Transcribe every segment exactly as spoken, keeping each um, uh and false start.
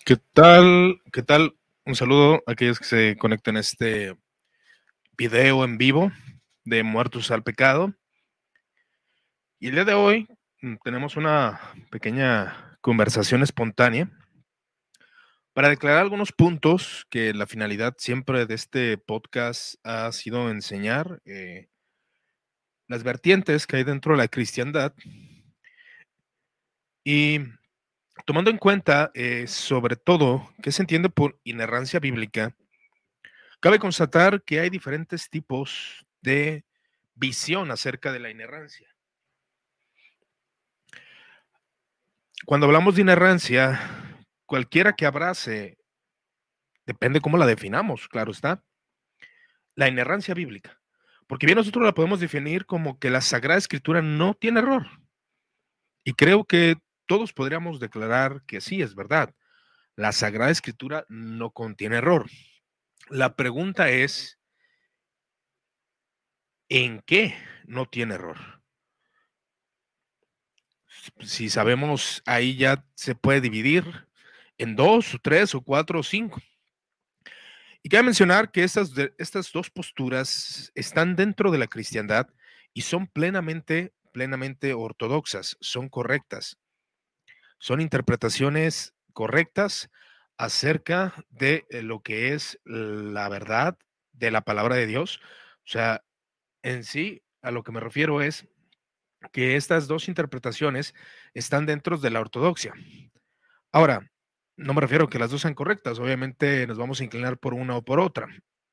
¿Qué tal? ¿Qué tal? Un saludo a aquellos que se conectan a este video en vivo de Muertos al Pecado. Y el día de hoy mm, tenemos una pequeña conversación espontánea para declarar algunos puntos que la finalidad siempre de este podcast ha sido enseñar eh, las vertientes que hay dentro de la cristiandad y tomando en cuenta eh, sobre todo qué se entiende por inerrancia bíblica. Cabe constatar que hay diferentes tipos de visión acerca de la inerrancia. Cuando hablamos de inerrancia, cualquiera que abrace, depende cómo la definamos, claro está, la inerrancia bíblica. Porque bien nosotros la podemos definir como que la Sagrada Escritura no tiene error. Y creo que todos podríamos declarar que sí, es verdad. La Sagrada Escritura no contiene error. La pregunta es, ¿en qué no tiene error? Si sabemos, ahí ya se puede dividir en dos, o tres, o cuatro, o cinco. Y cabe mencionar que estas, de, estas dos posturas están dentro de la cristiandad y son plenamente, plenamente ortodoxas, son correctas. Son interpretaciones correctas acerca de eh, lo que es la verdad de la palabra de Dios. O sea, en sí, a lo que me refiero es que estas dos interpretaciones están dentro de la ortodoxia. Ahora, no me refiero a que las dos sean correctas, obviamente nos vamos a inclinar por una o por otra.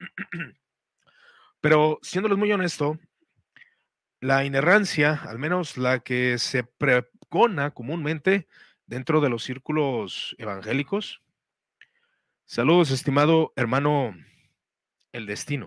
Pero siéndoles muy honesto, la inerrancia, al menos la que se pregona comúnmente dentro de los círculos evangélicos. Saludos, estimado hermano, el destino.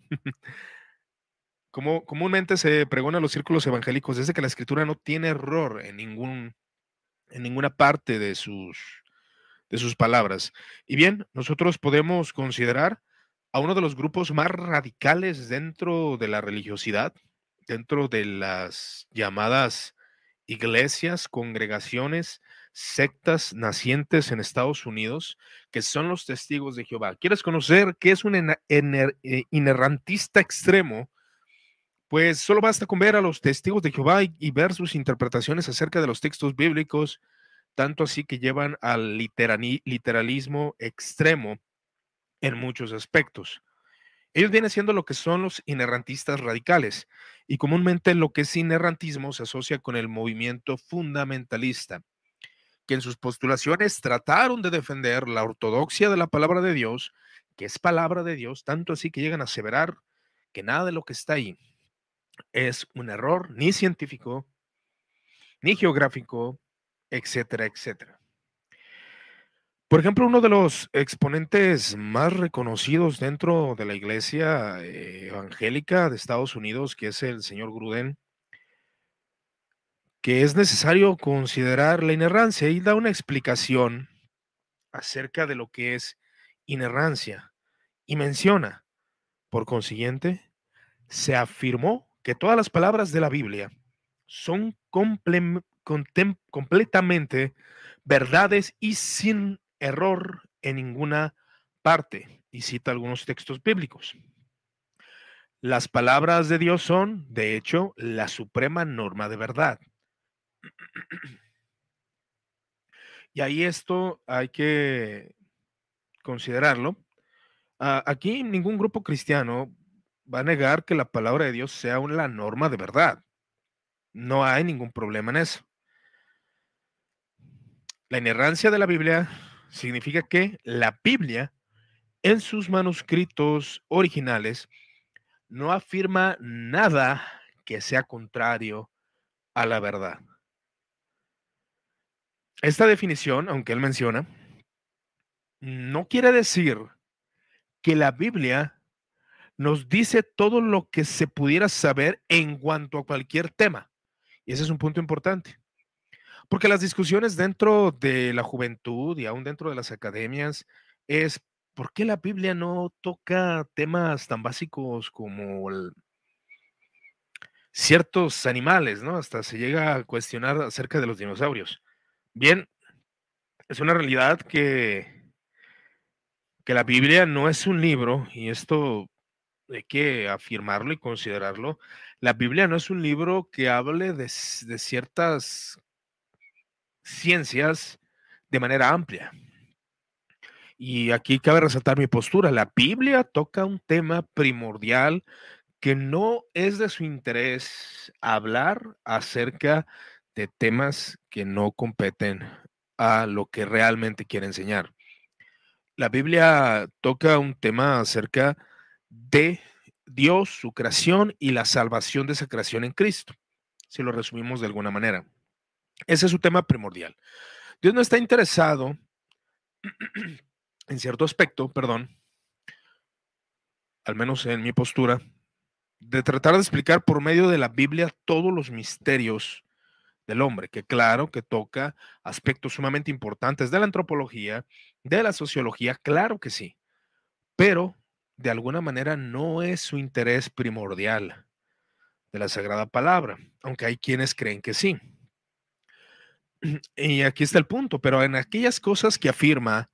Como comúnmente se pregona en los círculos evangélicos desde que la escritura no tiene error en ningún en ninguna parte de sus de sus palabras. Y bien, nosotros podemos considerar a uno de los grupos más radicales dentro de la religiosidad, dentro de las llamadas iglesias, congregaciones, sectas nacientes en Estados Unidos, que son los testigos de Jehová. ¿Quieres conocer qué es un ener, ener, eh, inerrantista extremo? Pues solo basta con ver a los testigos de Jehová y, y ver sus interpretaciones acerca de los textos bíblicos, tanto así que llevan al literani, literalismo extremo en muchos aspectos. Ellos vienen siendo lo que son los inerrantistas radicales, y comúnmente lo que es inerrantismo se asocia con el movimiento fundamentalista, que en sus postulaciones trataron de defender la ortodoxia de la palabra de Dios, que es palabra de Dios, tanto así que llegan a aseverar que nada de lo que está ahí es un error ni científico, ni geográfico, etcétera, etcétera. Por ejemplo, uno de los exponentes más reconocidos dentro de la iglesia eh, evangélica de Estados Unidos, que es el señor Gruden, que es necesario considerar la inerrancia y da una explicación acerca de lo que es inerrancia y menciona, por consiguiente, se afirmó que todas las palabras de la Biblia son comple contem completamente verdades y sin error en ninguna parte, y cita algunos textos bíblicos. Las palabras de Dios son, de hecho, la suprema norma de verdad. Y ahí esto hay que considerarlo. Uh, aquí ningún grupo cristiano va a negar que la palabra de Dios sea una norma de verdad. No hay ningún problema en eso. La inerrancia de la Biblia significa que la Biblia en sus manuscritos originales no afirma nada que sea contrario a la verdad. Esta definición, aunque él menciona, no quiere decir que la Biblia nos dice todo lo que se pudiera saber en cuanto a cualquier tema. Y ese es un punto importante. Porque las discusiones dentro de la juventud y aún dentro de las academias es ¿por qué la Biblia no toca temas tan básicos como el, ciertos animales, ¿no? Hasta se llega a cuestionar acerca de los dinosaurios. Bien, Es una realidad que, que la Biblia no es un libro, y esto hay que afirmarlo y considerarlo. La Biblia no es un libro que hable de, s- de ciertas ciencias de manera amplia. Y aquí cabe resaltar mi postura. La Biblia toca un tema primordial que no es de su interés hablar acerca de temas que no competen a lo que realmente quiere enseñar. La Biblia toca un tema acerca de Dios, su creación y la salvación de esa creación en Cristo, si lo resumimos de alguna manera. Ese es su tema primordial. Dios no está interesado en cierto aspecto, perdón, al menos en mi postura, de tratar de explicar por medio de la Biblia todos los misterios del hombre, que claro que toca aspectos sumamente importantes de la antropología, de la sociología, claro que sí, pero de alguna manera no es su interés primordial de la Sagrada Palabra, aunque hay quienes creen que sí. Y aquí está el punto, pero en aquellas cosas que afirma,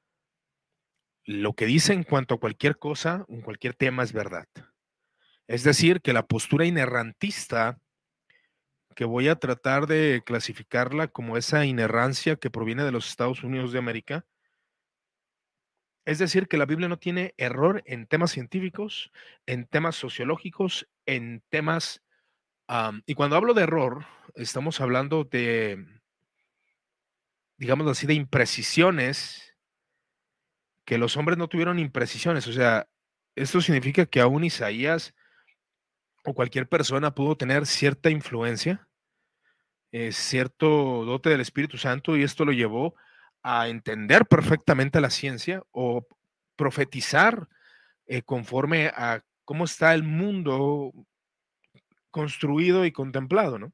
lo que dice en cuanto a cualquier cosa, en cualquier tema es verdad. Es decir, que la postura inerrantista, que voy a tratar de clasificarla como esa inerrancia que proviene de los Estados Unidos de América, es decir, que la Biblia no tiene error en temas científicos, en temas sociológicos, en temas, um, y cuando hablo de error, estamos hablando de, digamos así, de imprecisiones, que los hombres no tuvieron imprecisiones. O sea, esto significa que aún Isaías o cualquier persona pudo tener cierta influencia, eh, cierto dote del Espíritu Santo, y esto lo llevó a entender perfectamente la ciencia o profetizar eh, conforme a cómo está el mundo construido y contemplado, ¿no?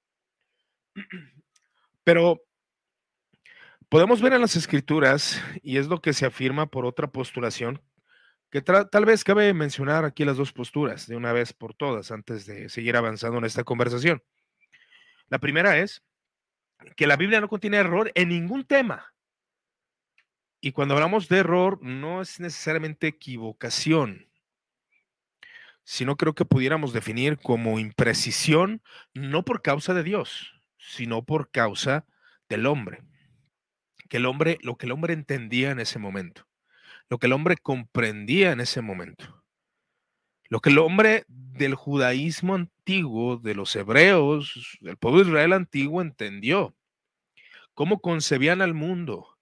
Pero podemos ver en las escrituras, y es lo que se afirma por otra postulación, que tal vez cabe mencionar aquí las dos posturas de una vez por todas antes de seguir avanzando en esta conversación. La primera es que la Biblia no contiene error en ningún tema. Y cuando hablamos de error, no es necesariamente equivocación, sino creo que pudiéramos definir como imprecisión, no por causa de Dios, sino por causa del hombre. Que el hombre, lo que el hombre entendía en ese momento, lo que el hombre comprendía en ese momento, lo que el hombre del judaísmo antiguo, de los hebreos, del pueblo de Israel antiguo entendió, cómo concebían al mundo.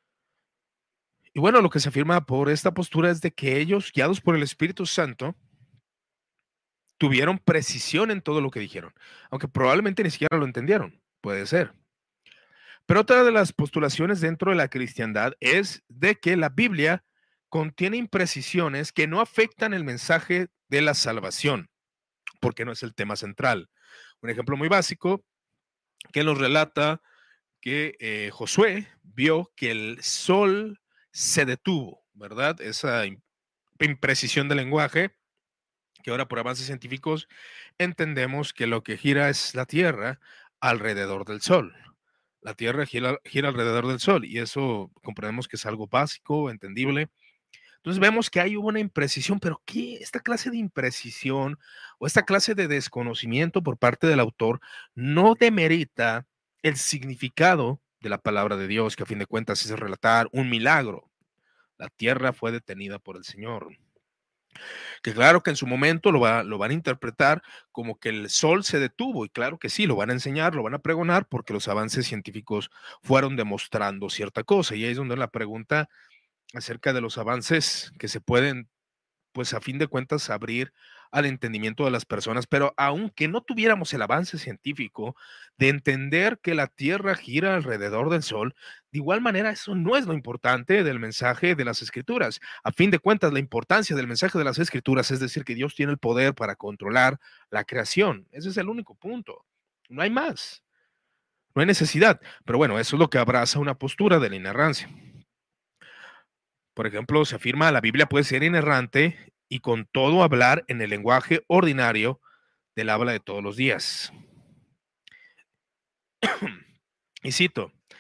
Y bueno, lo que se afirma por esta postura es de que ellos, guiados por el Espíritu Santo, tuvieron precisión en todo lo que dijeron, aunque probablemente ni siquiera lo entendieron, puede ser. Pero otra de las postulaciones dentro de la cristiandad es de que la Biblia contiene imprecisiones que no afectan el mensaje de la salvación, porque no es el tema central. Un ejemplo muy básico que nos relata que eh, Josué vio que el sol se detuvo, ¿verdad? Esa imprecisión del lenguaje, que ahora por avances científicos entendemos que lo que gira es la Tierra alrededor del Sol. La Tierra gira, gira alrededor del Sol, y eso comprendemos que es algo básico, entendible. Entonces vemos que hay una imprecisión, pero ¿qué? Esta clase de imprecisión o esta clase de desconocimiento por parte del autor no demerita el significado de la palabra de Dios, que a fin de cuentas es relatar un milagro. La tierra fue detenida por el Señor. Que claro que en su momento lo, va, lo van a interpretar como que el sol se detuvo, y claro que sí, lo van a enseñar, lo van a pregonar, porque los avances científicos fueron demostrando cierta cosa. Y ahí es donde la pregunta acerca de los avances que se pueden, pues a fin de cuentas, abrir al entendimiento de las personas. Pero aunque no tuviéramos el avance científico de entender que la Tierra gira alrededor del Sol, de igual manera eso no es lo importante del mensaje de las Escrituras. A fin de cuentas, la importancia del mensaje de las Escrituras es decir que Dios tiene el poder para controlar la creación. Ese es el único punto. No hay más. No hay necesidad. Pero bueno, eso es lo que abraza una postura de la inerrancia. Por ejemplo, se afirma la Biblia puede ser inerrante y con todo hablar en el lenguaje ordinario del habla de todos los días. Y cito,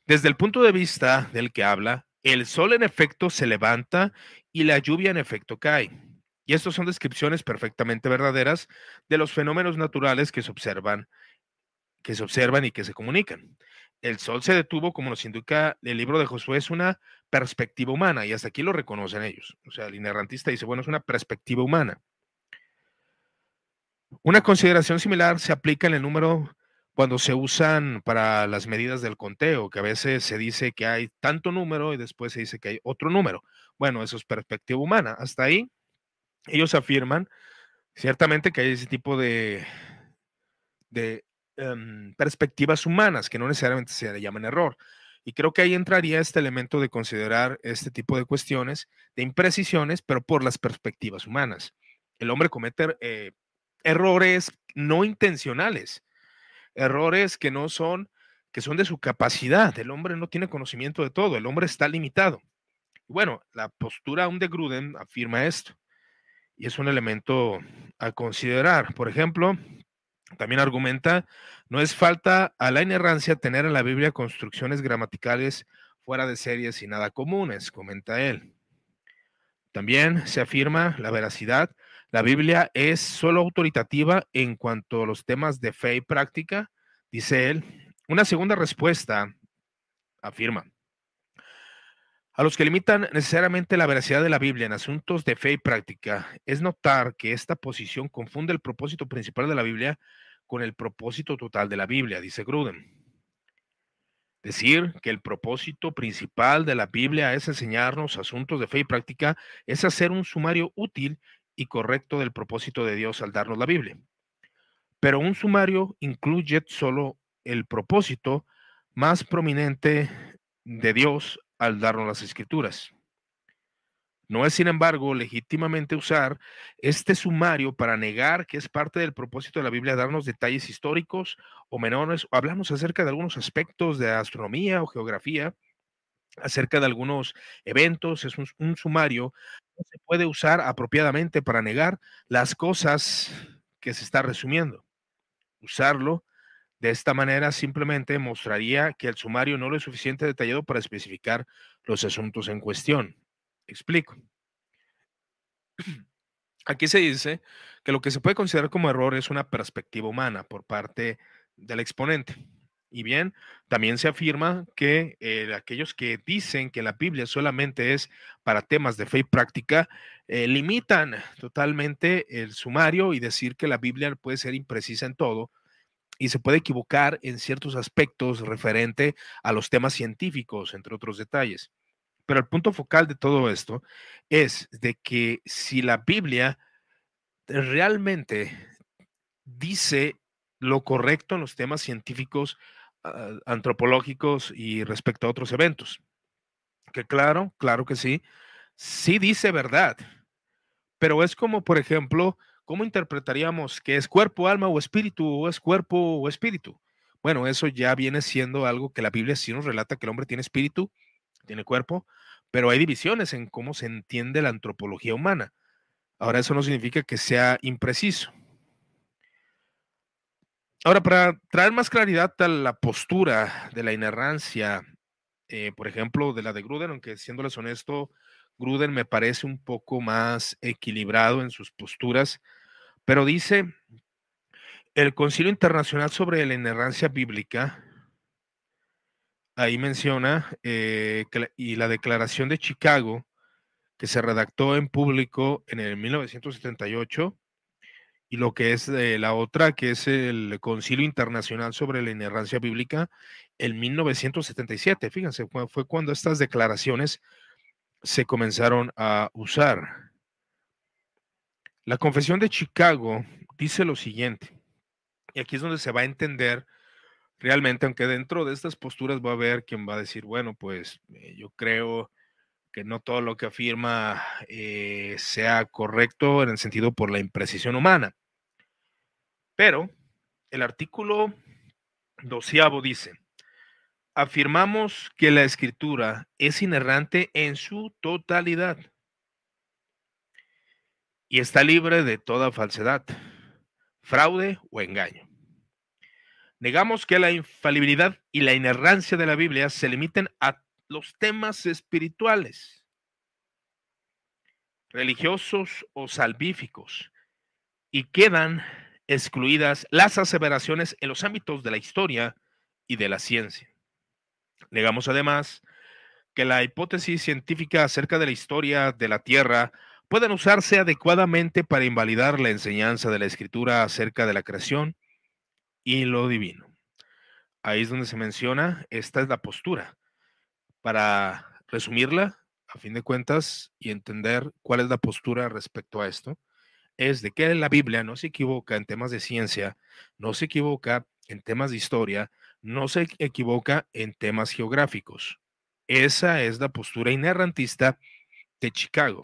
Desde el punto de vista del que habla, el sol en efecto se levanta y la lluvia en efecto cae. Y estas son descripciones perfectamente verdaderas de los fenómenos naturales que se observan, que se observan y que se comunican. El sol se detuvo, como nos indica el libro de Josué, es una perspectiva humana, y hasta aquí lo reconocen ellos. O sea, el inerrantista dice, bueno, es una perspectiva humana. Una consideración similar se aplica en el número cuando se usan para las medidas del conteo, que a veces se dice que hay tanto número y después se dice que hay otro número. Bueno, eso es perspectiva humana. Hasta ahí ellos afirman ciertamente que hay ese tipo de, de um, perspectivas humanas que no necesariamente se le llaman error. Y creo que ahí entraría este elemento de considerar este tipo de cuestiones, de imprecisiones, pero por las perspectivas humanas. El hombre comete eh, errores no intencionales, errores que no son, que son de su capacidad. El hombre no tiene conocimiento de todo, el hombre está limitado. Bueno, la postura aún de Gruden afirma esto y es un elemento a considerar. Por ejemplo, también argumenta, no es falta a la inerrancia tener en la Biblia construcciones gramaticales fuera de series y nada comunes, comenta él. También se afirma la veracidad. La Biblia es solo autoritativa en cuanto a los temas de fe y práctica, dice él. Una segunda respuesta afirma, a los que limitan necesariamente la veracidad de la Biblia en asuntos de fe y práctica, es notar que esta posición confunde el propósito principal de la Biblia con el propósito total de la Biblia, dice Gruden. Decir que el propósito principal de la Biblia es enseñarnos asuntos de fe y práctica es hacer un sumario útil y correcto del propósito de Dios al darnos la Biblia. Pero un sumario incluye solo el propósito más prominente de Dios al darnos las escrituras. No es, sin embargo, legítimamente usar este sumario para negar que es parte del propósito de la Biblia darnos detalles históricos o menores, o hablamos acerca de algunos aspectos de astronomía o geografía, acerca de algunos eventos. Es un, un sumario que se puede usar apropiadamente para negar las cosas que se está resumiendo. Usarlo de esta manera simplemente mostraría que el sumario no lo es suficiente detallado para especificar los asuntos en cuestión. Explico. Aquí se dice que lo que se puede considerar como error es una perspectiva humana por parte del exponente. Y bien, también se afirma que eh, aquellos que dicen que la Biblia solamente es para temas de fe y práctica, eh, limitan totalmente el sumario y decir que la Biblia puede ser imprecisa en todo y se puede equivocar en ciertos aspectos referente a los temas científicos, entre otros detalles. Pero el punto focal de todo esto es de que si la Biblia realmente dice lo correcto en los temas científicos, uh, antropológicos y respecto a otros eventos. Que claro, claro que sí, sí dice verdad, pero es como, por ejemplo, ¿cómo interpretaríamos que es cuerpo, alma o espíritu, o es cuerpo o espíritu? Bueno, eso ya viene siendo algo que la Biblia sí nos relata, que el hombre tiene espíritu, tiene cuerpo, pero hay divisiones en cómo se entiende la antropología humana. Ahora, eso no significa que sea impreciso. Ahora, para traer más claridad a la postura de la inerrancia, eh, por ejemplo, de la de Gruden, aunque siéndoles honesto, Gruden me parece un poco más equilibrado en sus posturas, pero dice, el Concilio Internacional sobre la Inerrancia Bíblica, ahí menciona, eh, que la, y la Declaración de Chicago, que se redactó en público en el mil novecientos setenta y ocho, y lo que es eh, la otra, que es el Concilio Internacional sobre la Inerrancia Bíblica, en mil novecientos setenta y siete. Fíjense, fue, fue cuando estas declaraciones se comenzaron a usar. La Confesión de Chicago dice lo siguiente, y aquí es donde se va a entender realmente, aunque dentro de estas posturas va a haber quien va a decir, bueno, pues eh, yo creo que no todo lo que afirma eh, sea correcto en el sentido por la imprecisión humana, pero el artículo doceavo dice, afirmamos que la escritura es inerrante en su totalidad y está libre de toda falsedad, fraude o engaño. Negamos que la infalibilidad y la inerrancia de la Biblia se limiten a los temas espirituales, religiosos o salvíficos, y quedan excluidas las aseveraciones en los ámbitos de la historia y de la ciencia. Negamos además que la hipótesis científica acerca de la historia de la Tierra pueden usarse adecuadamente para invalidar la enseñanza de la Escritura acerca de la creación y lo divino. Ahí es donde se menciona, esta es la postura. Para resumirla, a fin de cuentas, y entender cuál es la postura respecto a esto, es de que la Biblia no se equivoca en temas de ciencia, no se equivoca en temas de historia, no se equivoca en temas geográficos. Esa es la postura inerrantista de Chicago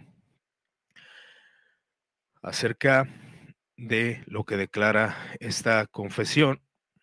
acerca de lo que declara esta confesión.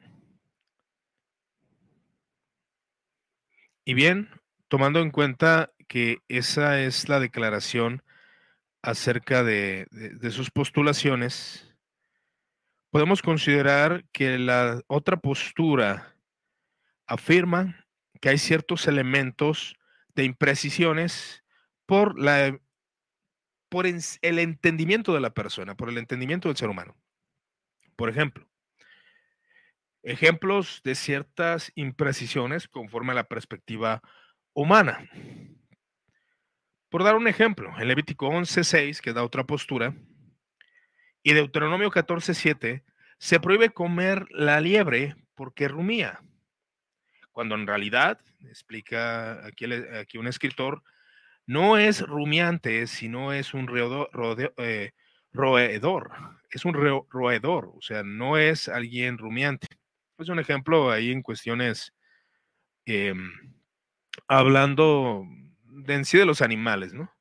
Y bien, tomando en cuenta que esa es la declaración acerca de, de, de sus postulaciones, podemos considerar que la otra postura afirma que hay ciertos elementos de imprecisiones por, la, por el entendimiento de la persona, por el entendimiento del ser humano. Por ejemplo, ejemplos de ciertas imprecisiones conforme a la perspectiva humana. Por dar un ejemplo, en Levítico once seis, que da otra postura, y Deuteronomio catorce siete, se prohíbe comer la liebre porque rumía, cuando en realidad, explica aquí, aquí un escritor, no es rumiante, sino es un roedor, rodeo, eh, roedor, es un ro, roedor, o sea, no es alguien rumiante. Es un ejemplo ahí en cuestiones, eh, hablando de en sí de los animales, ¿no?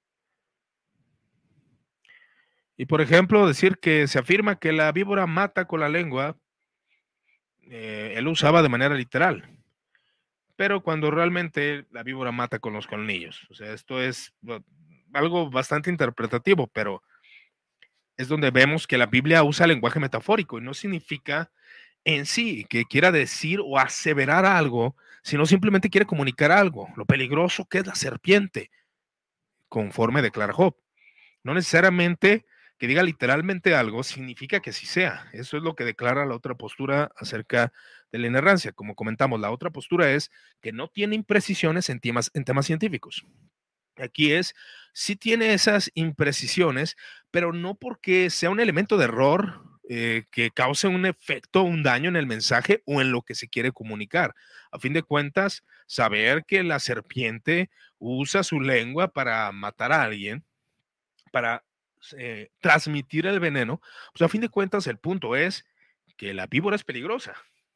Y por ejemplo, decir que se afirma que la víbora mata con la lengua, eh, él usaba de manera literal, pero cuando realmente la víbora mata con los colmillos. O sea, esto es bueno, algo bastante interpretativo, pero es donde vemos que la Biblia usa lenguaje metafórico y no significa en sí que quiera decir o aseverar algo, sino simplemente quiere comunicar algo, lo peligroso que es la serpiente, conforme declara Job. No necesariamente que diga literalmente algo significa que sí sea. Eso es lo que declara la otra postura acerca de la inerrancia. Como comentamos, la otra postura es que no tiene imprecisiones en temas, en temas científicos. Aquí es, sí tiene esas imprecisiones, pero no porque sea un elemento de error eh, que cause un efecto, un daño en el mensaje o en lo que se quiere comunicar. A fin de cuentas, saber que la serpiente usa su lengua para matar a alguien, para eh, transmitir el veneno, pues a fin de cuentas el punto es que la víbora es peligrosa.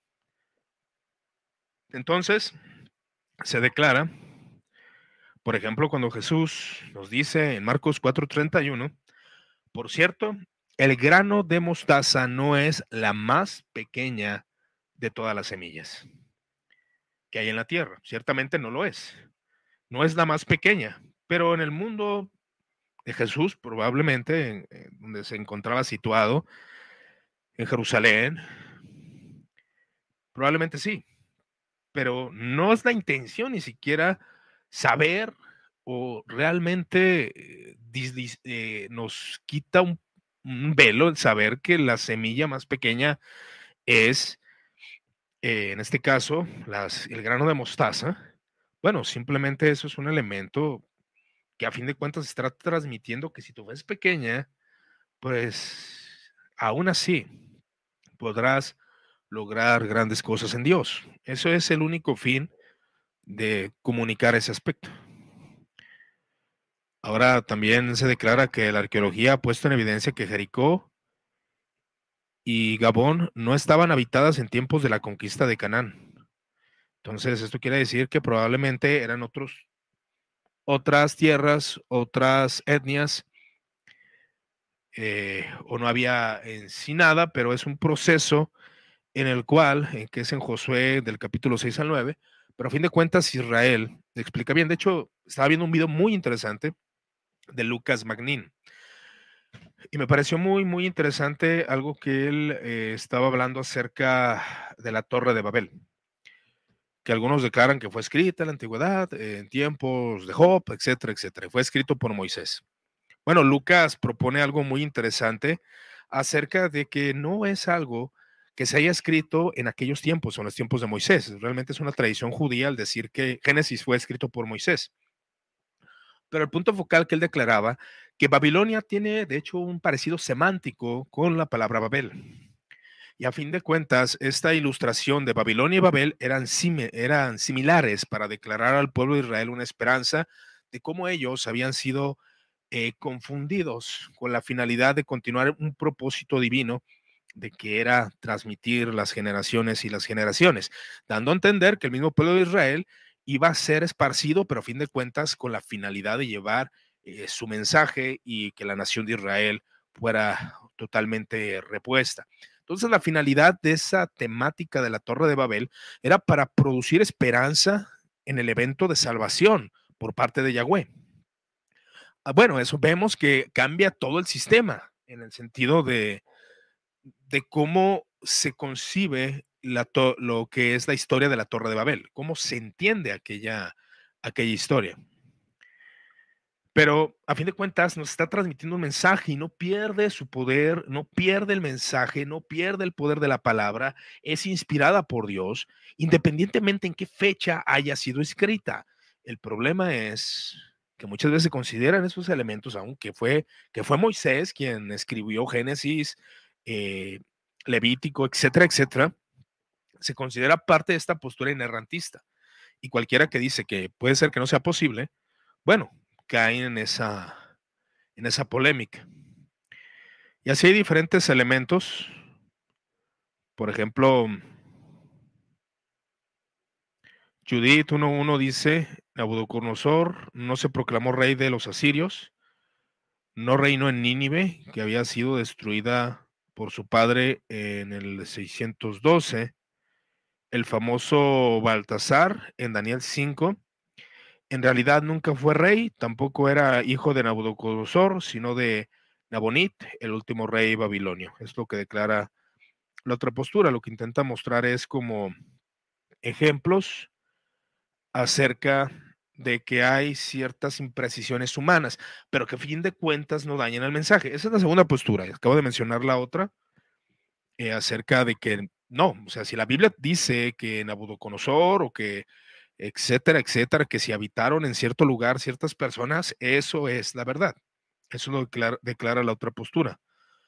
Entonces, se declara, por ejemplo, cuando Jesús nos dice en Marcos cuatro treinta y uno, por cierto, el grano de mostaza no es la más pequeña de todas las semillas que hay en la tierra. Ciertamente no lo es. No es la más pequeña, pero en el mundo de Jesús, probablemente, en, en donde se encontraba situado, en Jerusalén, probablemente sí, pero no es la intención ni siquiera saber o realmente eh, dis, dis, eh, nos quita un, un, velo el saber que la semilla más pequeña es, eh, en este caso, las, el grano de mostaza. Bueno, simplemente eso es un elemento que a fin de cuentas está transmitiendo que si tu ves pequeña, pues aún así podrás lograr grandes cosas en Dios. Eso es el único fin de comunicar ese aspecto. Ahora también se declara que la arqueología ha puesto en evidencia que Jericó y Gabón no estaban habitadas en tiempos de la conquista de Canaán. Entonces, esto quiere decir que probablemente eran otros, otras tierras, otras etnias, eh, o no había en sí nada, pero es un proceso en el cual, en que es en Josué del capítulo seis al nueve, pero a fin de cuentas Israel explica bien. De hecho, estaba viendo un video muy interesante de Lucas Magnin. Y me pareció muy, muy interesante algo que él eh, estaba hablando acerca de la Torre de Babel, que algunos declaran que fue escrita en la antigüedad, eh, en tiempos de Job, etcétera, etcétera. Fue escrito por Moisés. Bueno, Lucas propone algo muy interesante acerca de que no es algo que se haya escrito en aquellos tiempos o en los tiempos de Moisés. Realmente es una tradición judía al decir que Génesis fue escrito por Moisés. Pero el punto focal que él declaraba, que Babilonia tiene de hecho un parecido semántico con la palabra Babel. Y a fin de cuentas, esta ilustración de Babilonia y Babel eran, simi eran similares para declarar al pueblo de Israel una esperanza de cómo ellos habían sido eh, confundidos con la finalidad de continuar un propósito divino de que era transmitir las generaciones y las generaciones, dando a entender que el mismo pueblo de Israel iba a ser esparcido, pero a fin de cuentas con la finalidad de llevar eh, su mensaje y que la nación de Israel fuera totalmente repuesta. Entonces la finalidad de esa temática de la Torre de Babel era para producir esperanza en el evento de salvación por parte de Yahweh. Ah, bueno, eso vemos que cambia todo el sistema en el sentido de, de cómo se concibe la to lo que es la historia de la Torre de Babel, cómo se entiende aquella, aquella historia. Pero a fin de cuentas nos está transmitiendo un mensaje y no pierde su poder, no pierde el mensaje, no pierde el poder de la palabra, es inspirada por Dios, independientemente en qué fecha haya sido escrita. El problema es que muchas veces se consideran esos elementos, aunque fue, que fue Moisés quien escribió Génesis, eh, Levítico, etcétera, etcétera, se considera parte de esta postura inerrantista. Y cualquiera que dice que puede ser que no sea posible, bueno, caen en esa, en esa polémica. Y así hay diferentes elementos. Por ejemplo, Judith uno punto uno dice, Nabucodonosor no se proclamó rey de los asirios, no reinó en Nínive, que había sido destruida por su padre en el seiscientos doce. El famoso Baltasar en Daniel cinco, en realidad nunca fue rey, tampoco era hijo de Nabucodonosor, sino de Nabonid, el último rey babilonio. Es lo que declara la otra postura. Lo que intenta mostrar es como ejemplos acerca de que hay ciertas imprecisiones humanas, pero que a fin de cuentas no dañan el mensaje. Esa es la segunda postura. Acabo de mencionar la otra eh, acerca de que no, o sea, si la Biblia dice que Nabucodonosor o que etcétera, etcétera, que si habitaron en cierto lugar ciertas personas, eso es la verdad. Eso lo declara, declara la otra postura.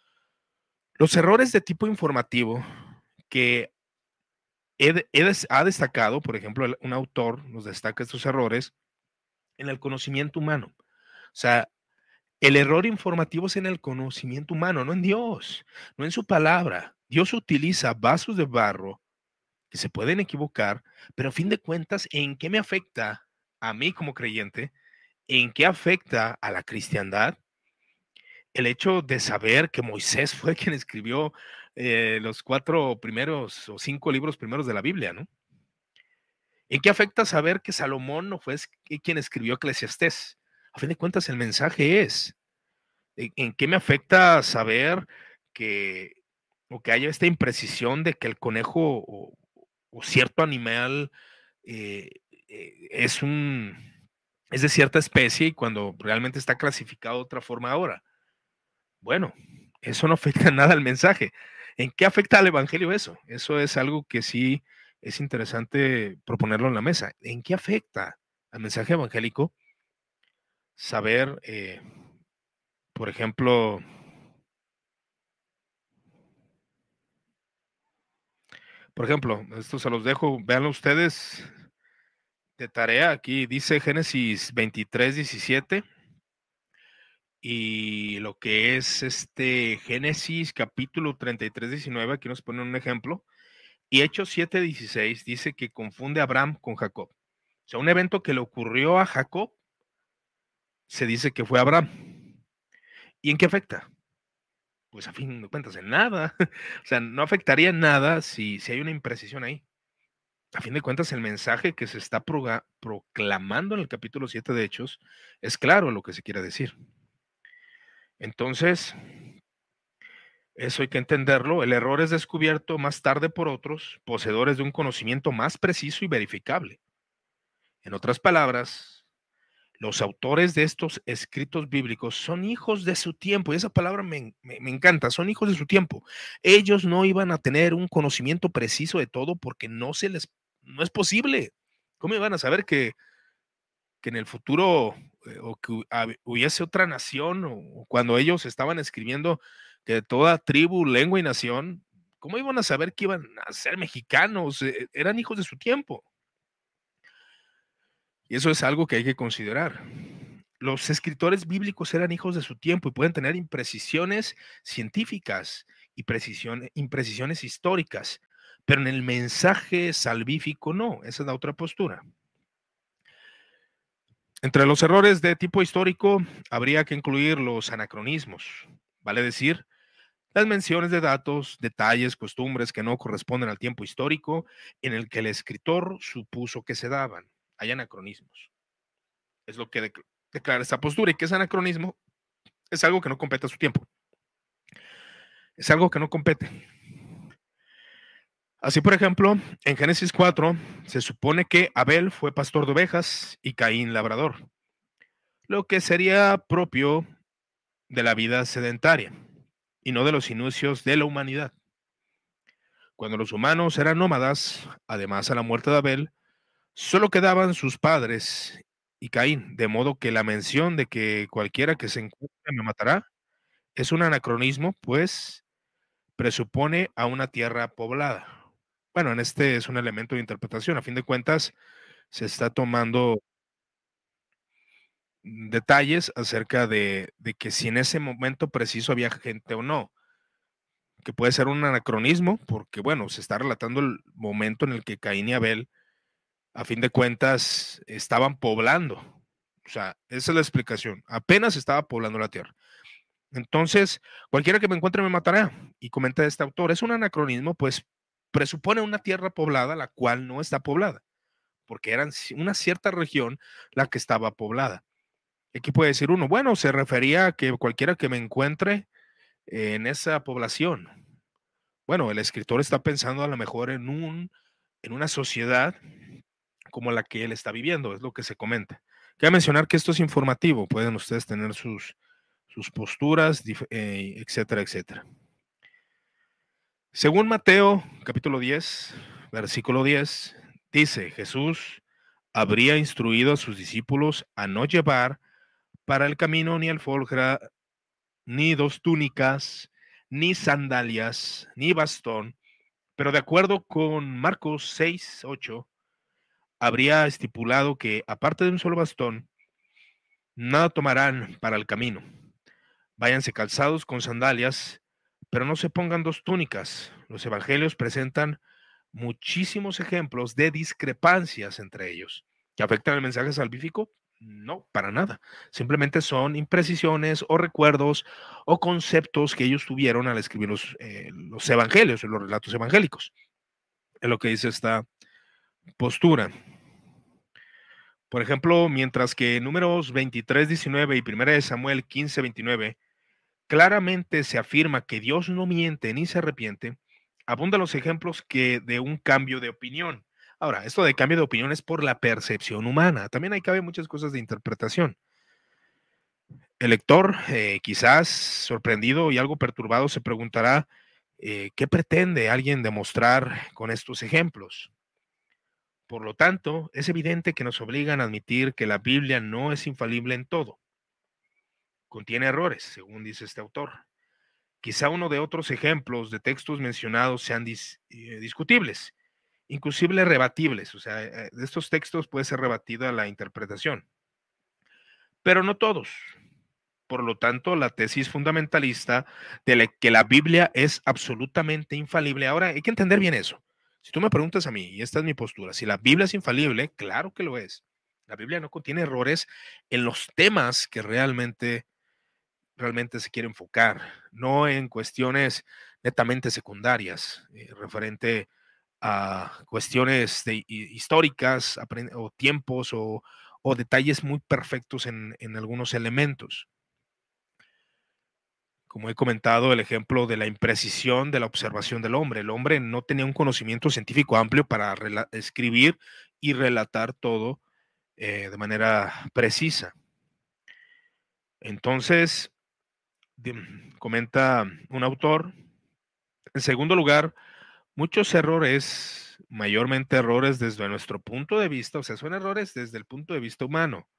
Los errores de tipo informativo que he, he, ha destacado, por ejemplo, un autor nos destaca estos errores en el conocimiento humano. O sea, el error informativo es en el conocimiento humano, no en Dios, no en su palabra. Dios utiliza vasos de barro que se pueden equivocar, pero a fin de cuentas, ¿en qué me afecta a mí como creyente? ¿En qué afecta a la cristiandad? El hecho de saber que Moisés fue quien escribió eh, los cuatro primeros o cinco libros primeros de la Biblia, ¿no? ¿En qué afecta saber que Salomón no fue quien escribió Eclesiastés? A fin de cuentas, el mensaje es, ¿en, en qué me afecta saber que, o que haya esta imprecisión de que el conejo o, o cierto animal eh, eh, es un, es de cierta especie y cuando realmente está clasificado de otra forma ahora? Bueno, eso no afecta nada al mensaje. ¿En qué afecta al evangelio eso? Eso es algo que sí es interesante proponerlo en la mesa. ¿En qué afecta al mensaje evangélico saber, eh, por ejemplo, por ejemplo, esto se los dejo, véanlo ustedes de tarea. Aquí dice Génesis veintitrés, diecisiete. Y lo que es este Génesis capítulo treinta y tres, diecinueve, aquí nos ponen un ejemplo. Y Hechos siete, dieciséis dice que confunde a Abraham con Jacob. O sea, un evento que le ocurrió a Jacob, se dice que fue a Abraham. ¿Y en qué afecta? Pues a fin de cuentas, en nada. O sea, no afectaría en nada si, si hay una imprecisión ahí. A fin de cuentas, el mensaje que se está proga- proclamando en el capítulo siete de Hechos es claro lo que se quiere decir. Entonces, Eso hay que entenderlo. El error es descubierto más tarde por otros, poseedores de un conocimiento más preciso y verificable. En otras palabras, los autores de estos escritos bíblicos son hijos de su tiempo, y esa palabra me, me- me encanta, son hijos de su tiempo. Ellos no iban a tener un conocimiento preciso de todo porque no se les, no es posible. ¿Cómo iban a saber que, que en el futuro eh, o que hu- hab- hubiese otra nación o, o cuando ellos estaban escribiendo que toda tribu, lengua y nación, cómo iban a saber que iban a ser mexicanos? Eh, eran hijos de su tiempo. Y eso es algo que hay que considerar. Los escritores bíblicos eran hijos de su tiempo y pueden tener imprecisiones científicas y precisión- imprecisiones históricas, pero en el mensaje salvífico no, esa es la otra postura. Entre los errores de tipo histórico habría que incluir los anacronismos, vale decir, las menciones de datos, detalles, costumbres que no corresponden al tiempo histórico en el que el escritor supuso que se daban. Hay anacronismos. Es lo que dec- declara esta postura. ¿Y qué es anacronismo? Es algo que no compete a su tiempo. Es algo que no compete. Así, por ejemplo, en Génesis cuatro se supone que Abel fue pastor de ovejas y Caín labrador, lo que sería propio de la vida sedentaria y no de los inicios de la humanidad. Cuando los humanos eran nómadas, además a la muerte de Abel, solo quedaban sus padres y Caín, de modo que la mención de que cualquiera que se encuentre me matará es un anacronismo, pues presupone a una tierra poblada. Bueno, en este es un elemento de interpretación. A fin de cuentas, se está tomando mm, detalles acerca de, de que si en ese momento preciso había gente o no, que puede ser un anacronismo, porque bueno, se está relatando el momento en el que Caín y Abel, a fin de cuentas, estaban poblando. O sea, esa es la explicación. Apenas estaba poblando la tierra. Entonces, cualquiera que me encuentre me matará. Y comenta este autor, es un anacronismo, pues presupone una tierra poblada, la cual no está poblada, porque era una cierta región la que estaba poblada. Aquí puede decir uno, bueno, se refería a que cualquiera que me encuentre en esa población. Bueno, el escritor está pensando a lo mejor en un, en una sociedad como la que él está viviendo, es lo que se comenta. Quiero mencionar que esto es informativo, pueden ustedes tener sus, sus posturas, eh, etcétera, etcétera. Según Mateo, capítulo diez, versículo diez, dice, Jesús habría instruido a sus discípulos a no llevar para el camino ni alforja, ni dos túnicas, ni sandalias, ni bastón, pero de acuerdo con Marcos seis, ocho, habría estipulado que, aparte de un solo bastón, nada tomarán para el camino. Váyanse calzados con sandalias, pero no se pongan dos túnicas. Los evangelios presentan muchísimos ejemplos de discrepancias entre ellos. ¿Que afectan el mensaje salvífico? No, para nada. Simplemente son imprecisiones o recuerdos o conceptos que ellos tuvieron al escribir los, eh, los evangelios, los relatos evangélicos. Es lo que dice esta postura. Por ejemplo, mientras que números veintitrés, diecinueve y primera de Samuel quince, veintinueve claramente se afirma que Dios no miente ni se arrepiente, abundan los ejemplos que de un cambio de opinión. Ahora, esto de cambio de opinión es por la percepción humana. También ahí cabe muchas cosas de interpretación. El lector, eh, quizás sorprendido y algo perturbado, se preguntará, eh, ¿qué pretende alguien demostrar con estos ejemplos? Por lo tanto, es evidente que nos obligan a admitir que la Biblia no es infalible en todo. Contiene errores, según dice este autor. Quizá uno de otros ejemplos de textos mencionados sean dis, eh, discutibles, inclusive rebatibles, o sea, eh, de estos textos puede ser rebatida la interpretación, pero no todos. Por lo tanto, la tesis fundamentalista de la, que la Biblia es absolutamente infalible. Ahora, hay que entender bien eso. Si tú me preguntas a mí, y esta es mi postura, si la Biblia es infalible, claro que lo es. La Biblia no contiene errores en los temas que realmente realmente se quiere enfocar, no en cuestiones netamente secundarias, eh, referente a cuestiones de, históricas o tiempos o, o detalles muy perfectos en, en algunos elementos. Como he comentado, el ejemplo de la imprecisión de la observación del hombre. El hombre no tenía un conocimiento científico amplio para escribir y relatar todo eh, de manera precisa. Entonces, de, comenta un autor, en segundo lugar, muchos errores, mayormente errores desde nuestro punto de vista, o sea, son errores desde el punto de vista humano,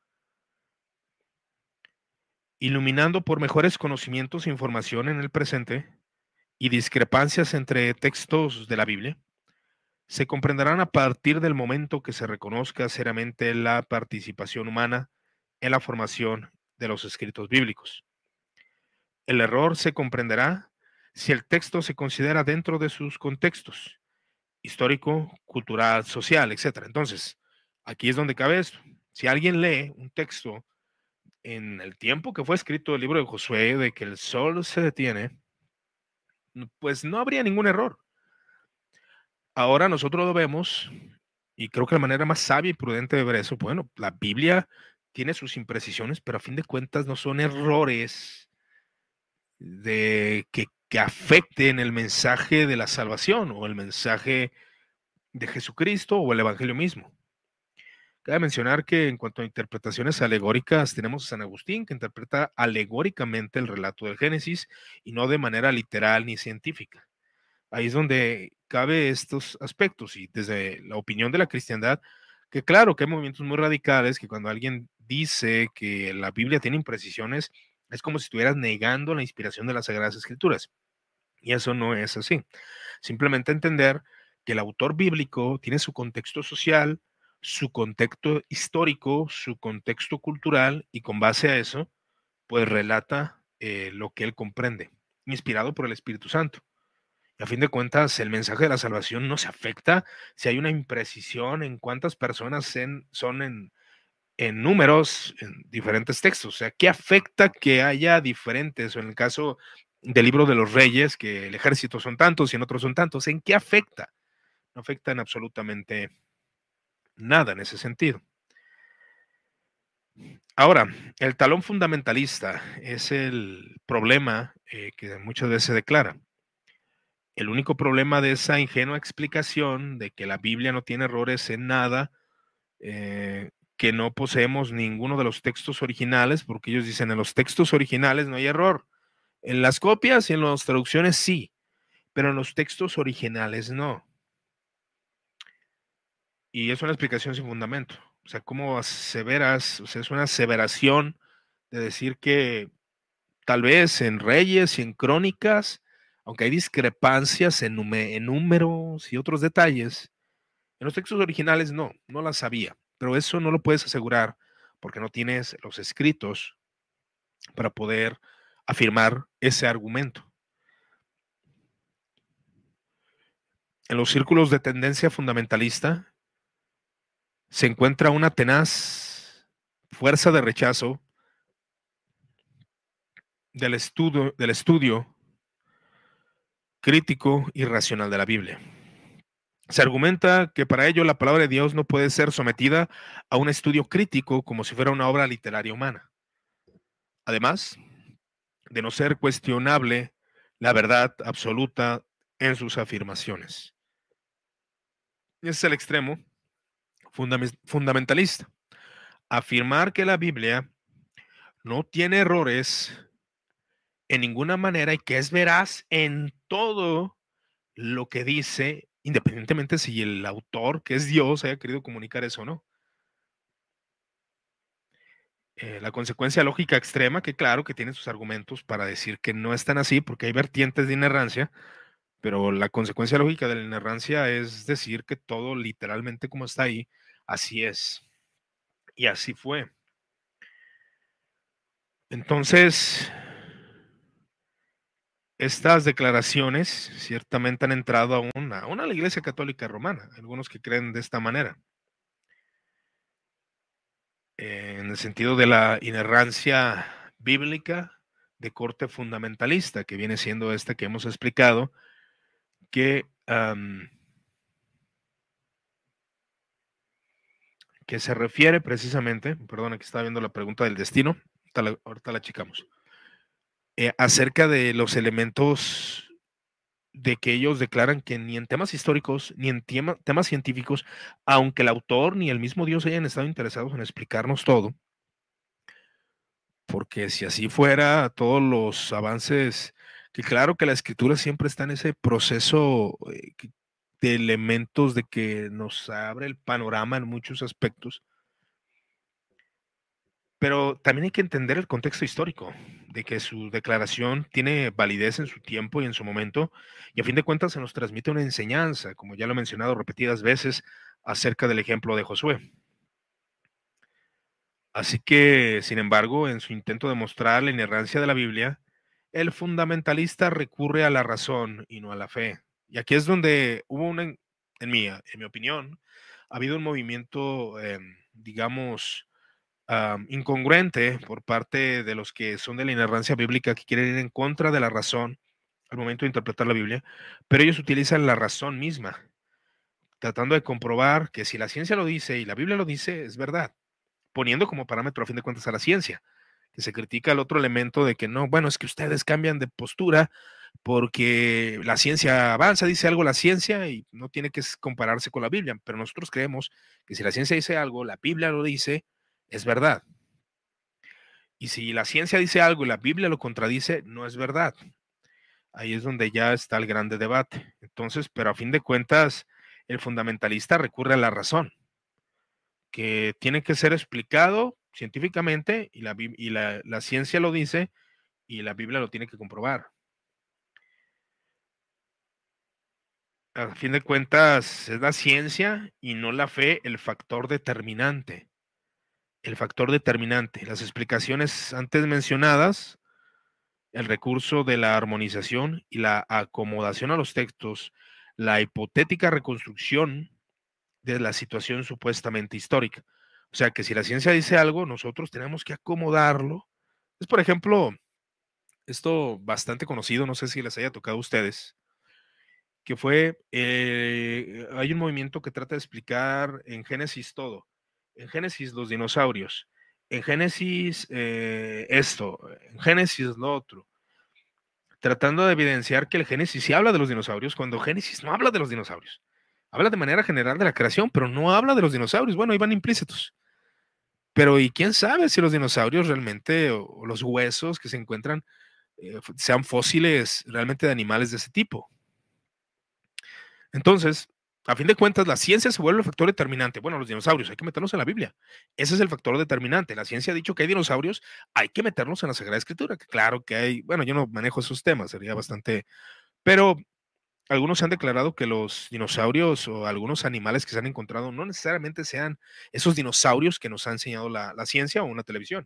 iluminando por mejores conocimientos e información en el presente y discrepancias entre textos de la Biblia, se comprenderán a partir del momento que se reconozca seriamente la participación humana en la formación de los escritos bíblicos. El error se comprenderá si el texto se considera dentro de sus contextos histórico, cultural, social, etcétera. Entonces, aquí es donde cabe esto. Si alguien lee un texto en el tiempo que fue escrito el libro de Josué, de que el sol se detiene, pues no habría ningún error. Ahora nosotros lo vemos, y creo que la manera más sabia y prudente de ver eso, bueno, la Biblia tiene sus imprecisiones, pero a fin de cuentas no son errores de que, que afecten el mensaje de la salvación o el mensaje de Jesucristo o el Evangelio mismo. Cabe mencionar que en cuanto a interpretaciones alegóricas, tenemos a San Agustín, que interpreta alegóricamente el relato del Génesis y no de manera literal ni científica. Ahí es donde cabe estos aspectos y desde la opinión de la cristiandad, que claro que hay movimientos muy radicales que cuando alguien dice que la Biblia tiene imprecisiones, es como si estuvieras negando la inspiración de las Sagradas Escrituras. Y eso no es así. Simplemente entender que el autor bíblico tiene su contexto social, su contexto histórico, su contexto cultural, y con base a eso, pues relata eh, lo que él comprende, inspirado por el Espíritu Santo. Y a fin de cuentas, el mensaje de la salvación no se afecta si hay una imprecisión en cuántas personas en, son en, en números en diferentes textos. O sea, ¿qué afecta que haya diferentes? O en el caso del libro de los reyes, que el ejército son tantos y en otros son tantos, ¿en qué afecta? No afecta en absolutamente nada en ese sentido. Ahora, el talón fundamentalista es el problema eh, que muchas veces se declara. El único problema de esa ingenua explicación de que la Biblia no tiene errores en nada, eh, que no poseemos ninguno de los textos originales, porque ellos dicen en los textos originales no hay error. En las copias y en las traducciones sí, pero en los textos originales no. Y es una explicación sin fundamento. O sea, ¿cómo aseveras? O sea, es una aseveración de decir que tal vez en Reyes y en Crónicas, aunque hay discrepancias en, en números y otros detalles, en los textos originales no, no las sabía. Pero eso no lo puedes asegurar porque no tienes los escritos para poder afirmar ese argumento. En los círculos de tendencia fundamentalista se encuentra una tenaz fuerza de rechazo del estudio, del estudio crítico y racional de la Biblia. Se argumenta que para ello la palabra de Dios no puede ser sometida a un estudio crítico como si fuera una obra literaria humana. Además de no ser cuestionable la verdad absoluta en sus afirmaciones. Ese es el extremo fundamentalista. Afirmar que la Biblia no tiene errores en ninguna manera y que es veraz en todo lo que dice, independientemente si el autor, que es Dios, haya querido comunicar eso o no. Eh, la consecuencia lógica extrema, que claro que tiene sus argumentos para decir que no es tan así, porque hay vertientes de inerrancia, pero la consecuencia lógica de la inerrancia es decir que todo literalmente como está ahí, así es. Y así fue. Entonces, estas declaraciones ciertamente han entrado a una, a una la Iglesia Católica Romana, algunos que creen de esta manera, eh, en el sentido de la inerrancia bíblica de corte fundamentalista, que viene siendo esta que hemos explicado, que, um, que se refiere precisamente, perdón, aquí estaba viendo la pregunta del destino, ahorita la, ahorita la checamos, eh, acerca de los elementos de que ellos declaran que ni en temas históricos, ni en tema- temas científicos, aunque el autor ni el mismo Dios hayan estado interesados en explicarnos todo, porque si así fuera, todos los avances, que claro que la escritura siempre está en ese proceso eh, que- de elementos de que nos abre el panorama en muchos aspectos, pero también hay que entender el contexto histórico, de que su declaración tiene validez en su tiempo y en su momento, y a fin de cuentas se nos transmite una enseñanza, como ya lo he mencionado repetidas veces, acerca del ejemplo de Josué. Así que, sin embargo, en su intento de mostrar la inerrancia de la Biblia, el fundamentalista recurre a la razón y no a la fe. Y aquí es donde hubo una, en en mi, en mi opinión, ha habido un movimiento, em, digamos, am, incongruente por parte de los que son de la inerrancia bíblica, que quieren ir en contra de la razón al momento de interpretar la Biblia, pero ellos utilizan la razón misma, tratando de comprobar que si la ciencia lo dice y la Biblia lo dice, es verdad, poniendo como parámetro a fin de cuentas a la ciencia, que se critica el otro elemento de que no, bueno, es que ustedes cambian de postura porque la ciencia avanza, dice algo la ciencia y no tiene que s- compararse con la Biblia, pero nosotros creemos que si la ciencia dice algo, la Biblia lo dice, es verdad. Y si la ciencia dice algo y la Biblia lo contradice, no es verdad. Ahí es donde ya está el grande debate. Entonces, pero a fin de cuentas, el fundamentalista recurre a la razón, que tiene que ser explicado científicamente y la, Bib- y la, la ciencia lo dice y la Biblia lo tiene que comprobar. A fin de cuentas, es la ciencia y no la fe el factor determinante. El factor determinante. Las explicaciones antes mencionadas, el recurso de la armonización y la acomodación a los textos, la hipotética reconstrucción de la situación supuestamente histórica. O sea que si la ciencia dice algo, nosotros tenemos que acomodarlo. Es, por ejemplo, esto bastante conocido, no sé si les haya tocado a ustedes, que fue, eh, hay un movimiento que trata de explicar en Génesis todo. En Génesis los dinosaurios, en Génesis eh, esto, en Génesis lo otro, tratando de evidenciar que el Génesis sí habla de los dinosaurios, cuando Génesis no habla de los dinosaurios. Habla de manera general de la creación, pero no habla de los dinosaurios. Bueno, ahí van implícitos. Pero ¿y quién sabe si los dinosaurios realmente o, o los huesos que se encuentran eh, sean fósiles realmente de animales de ese tipo? Entonces, a fin de cuentas, la ciencia se vuelve el factor determinante. Bueno, los dinosaurios, hay que meterlos en la Biblia. Ese es el factor determinante. La ciencia ha dicho que hay dinosaurios, hay que meterlos en la Sagrada Escritura. Que claro que hay, bueno, yo no manejo esos temas, sería bastante, pero algunos han declarado que los dinosaurios o algunos animales que se han encontrado no necesariamente sean esos dinosaurios que nos ha enseñado la, la ciencia o una televisión,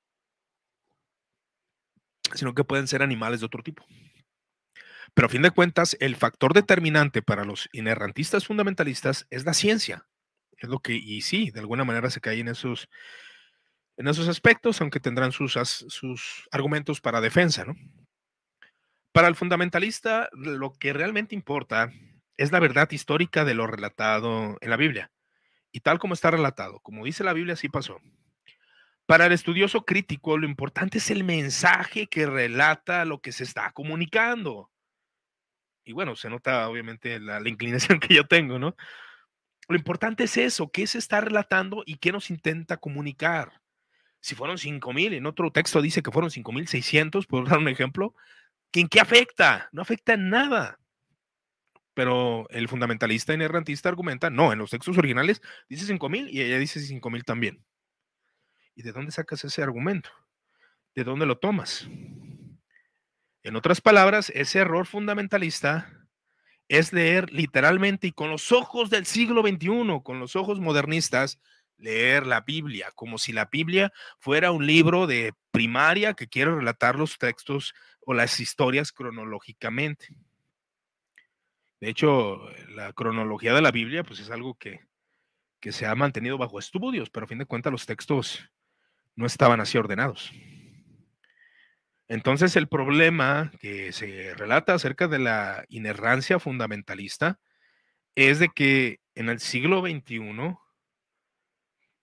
sino que pueden ser animales de otro tipo. Pero a fin de cuentas, el factor determinante para los inerrantistas fundamentalistas es la ciencia. Es lo que, y sí, de alguna manera se cae en esos, en esos aspectos, aunque tendrán sus, as- sus argumentos para defensa, ¿no? Para el fundamentalista, lo que realmente importa es la verdad histórica de lo relatado en la Biblia. Y tal como está relatado, como dice la Biblia, así pasó. Para el estudioso crítico, lo importante es el mensaje que relata lo que se está comunicando. Y bueno, se nota obviamente la, la inclinación que yo tengo, ¿no? Lo importante es eso, qué se está relatando y qué nos intenta comunicar. Si fueron cinco mil, en otro texto dice que fueron cinco mil seiscientos, por dar un ejemplo, ¿en qué afecta? No afecta en nada. Pero el fundamentalista inerrantista argumenta, no, en los textos originales dice cinco mil y ella dice cinco mil también. ¿Y de dónde sacas ese argumento? ¿De dónde lo tomas? En otras palabras, ese error fundamentalista es leer literalmente y con los ojos del siglo veintiuno, con los ojos modernistas, leer la Biblia, como si la Biblia fuera un libro de primaria que quiere relatar los textos o las historias cronológicamente. De hecho, la cronología de la Biblia, pues es algo que, que se ha mantenido bajo estudios, pero a fin de cuentas los textos no estaban así ordenados. Entonces, el problema que se relata acerca de la inerrancia fundamentalista es de que en el siglo veintiuno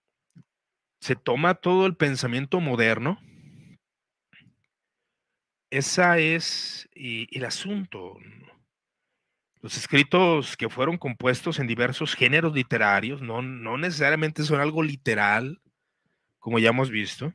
se toma todo el pensamiento moderno esa es y y el asunto. Los escritos que fueron compuestos en diversos géneros literarios no no necesariamente son algo literal, como ya hemos visto.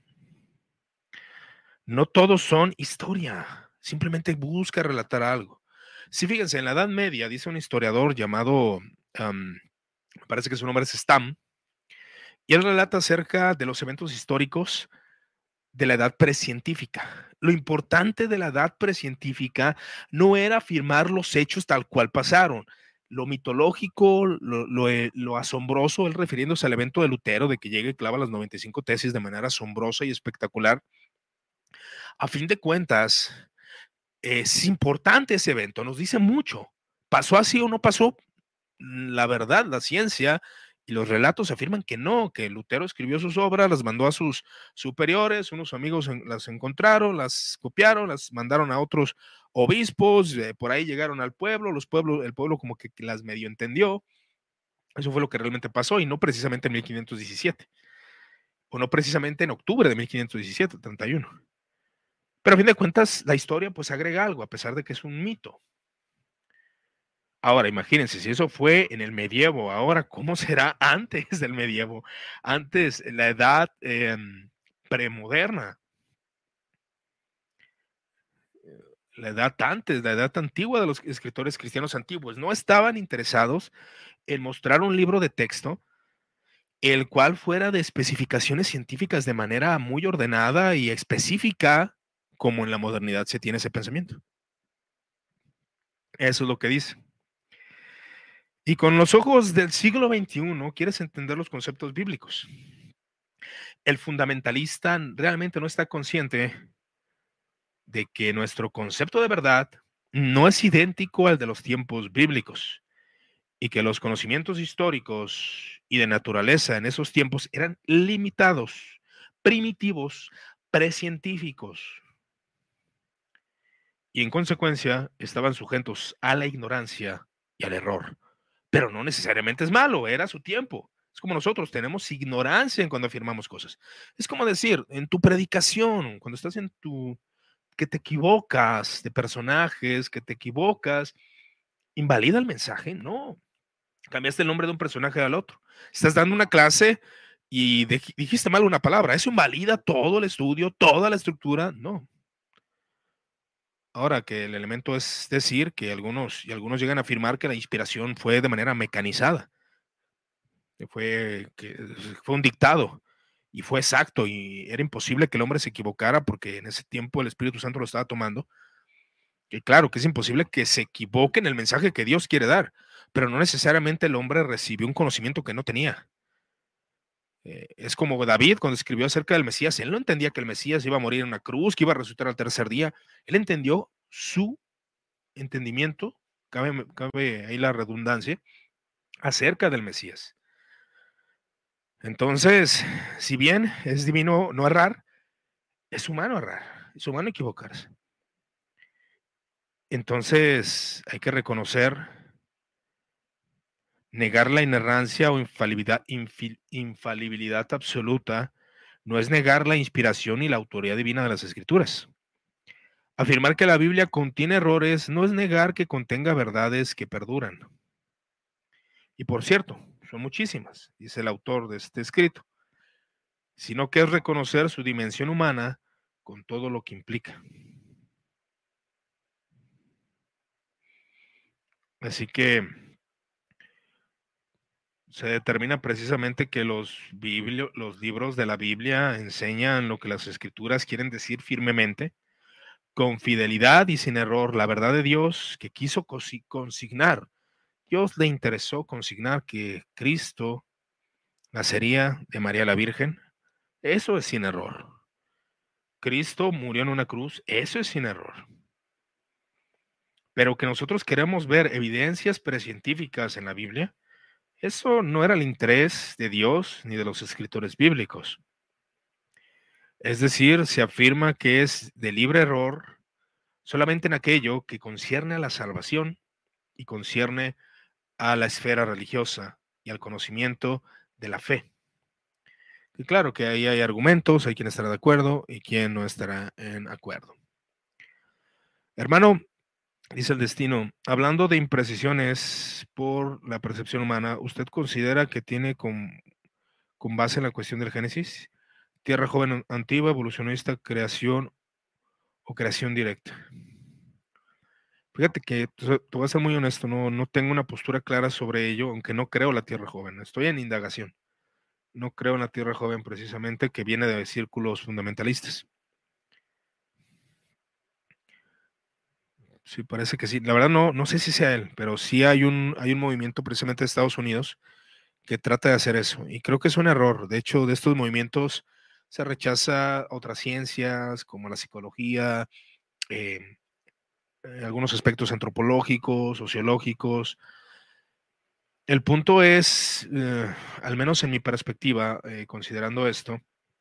No todos son historia, simplemente busca relatar algo. Sí, fíjense, en la Edad Media, dice un historiador llamado, am, me parece que su nombre es Stam, y él relata acerca de los eventos históricos de la edad precientífica. Lo importante de la edad precientífica no era afirmar los hechos tal cual pasaron. Lo mitológico, lo, lo, eh, lo asombroso, él refiriéndose al evento de Lutero, de que llega y clava las noventa y cinco tesis de manera asombrosa y espectacular. A fin de cuentas, es importante ese evento, nos dice mucho. ¿Pasó así o no pasó? La verdad, la ciencia y los relatos afirman que no, que Lutero escribió sus obras, las mandó a sus superiores, unos amigos en, las encontraron, las copiaron, las mandaron a otros obispos, eh, por ahí llegaron al pueblo, los pueblos, el pueblo como que, que las medio entendió. Eso fue lo que realmente pasó y no precisamente en mil quinientos diecisiete, o no precisamente en octubre de mil quinientos diecisiete, treinta y uno. Pero a fin de cuentas, la historia pues agrega algo, a pesar de que es un mito. Ahora, imagínense, si eso fue en el medievo, ahora, ¿cómo será antes del medievo? Antes, la edad em, premoderna, la edad antes, la edad antigua de los escritores cristianos antiguos, no estaban interesados en mostrar un libro de texto el cual fuera de especificaciones científicas de manera muy ordenada y específica, como en la modernidad se tiene ese pensamiento. Eso es lo que dice. Y con los ojos del siglo veintiuno quieres entender los conceptos bíblicos. El fundamentalista realmente no está consciente de que nuestro concepto de verdad no es idéntico al de los tiempos bíblicos y que los conocimientos históricos y de naturaleza en esos tiempos eran limitados, primitivos, precientíficos y en consecuencia estaban sujetos a la ignorancia y al error. Pero no necesariamente es malo, era su tiempo. Es como nosotros tenemos ignorancia en cuando afirmamos cosas. Es como decir, en tu predicación, cuando estás en tu, que te equivocas de personajes, que te equivocas, ¿invalida el mensaje? No. Cambiaste el nombre de un personaje al otro. Estás dando una clase y dijiste mal una palabra. ¿Eso invalida todo el estudio, toda la estructura? No. Ahora que el elemento es decir que algunos y algunos llegan a afirmar que la inspiración fue de manera mecanizada, que fue, que fue un dictado y fue exacto y era imposible que el hombre se equivocara porque en ese tiempo el Espíritu Santo lo estaba tomando. Y claro que es imposible que se equivoque en el mensaje que Dios quiere dar, pero no necesariamente el hombre recibió un conocimiento que no tenía. Eh, es como David cuando escribió acerca del Mesías, él no entendía que el Mesías iba a morir en una cruz, que iba a resucitar al tercer día. Él entendió su entendimiento, cabe, cabe ahí la redundancia, acerca del Mesías. Entonces, si bien es divino no errar, es humano errar, es humano equivocarse. Entonces, hay que reconocer, negar la inerrancia o infalibilidad, infil, infalibilidad absoluta no es negar la inspiración y la autoridad divina de las Escrituras. Afirmar que la Biblia contiene errores no es negar que contenga verdades que perduran. Y por cierto, son muchísimas, dice el autor de este escrito, sino que es reconocer su dimensión humana con todo lo que implica. Así que se determina precisamente que los, biblio, los libros de la Biblia enseñan lo que las escrituras quieren decir firmemente, con fidelidad y sin error, la verdad de Dios que quiso consignar. Dios le interesó consignar que Cristo nacería de María la Virgen. Eso es sin error. Cristo murió en una cruz. Eso es sin error. Pero que nosotros queremos ver evidencias precientíficas en la Biblia, eso no era el interés de Dios ni de los escritores bíblicos. Es decir, se afirma que es de libre error solamente en aquello que concierne a la salvación y concierne a la esfera religiosa y al conocimiento de la fe. Y claro que ahí hay argumentos, hay quien estará de acuerdo y quien no estará en acuerdo. Hermano, dice el destino, hablando de imprecisiones por la percepción humana, ¿usted considera que tiene con, con base en la cuestión del Génesis? Tierra joven antigua, evolucionista, creación o creación directa. Fíjate que te te voy a ser muy honesto, no, no tengo una postura clara sobre ello, aunque no creo la Tierra joven. Estoy en indagación. No creo en la Tierra joven precisamente, que viene de círculos fundamentalistas. Sí, parece que sí. La verdad no, no sé si sea él, pero sí hay un, hay un movimiento precisamente de Estados Unidos que trata de hacer eso. Y creo que es un error. De hecho, de estos movimientos se rechaza otras ciencias como la psicología, eh, eh, algunos aspectos antropológicos, sociológicos. El punto es, eh, al menos en mi perspectiva, eh, considerando esto,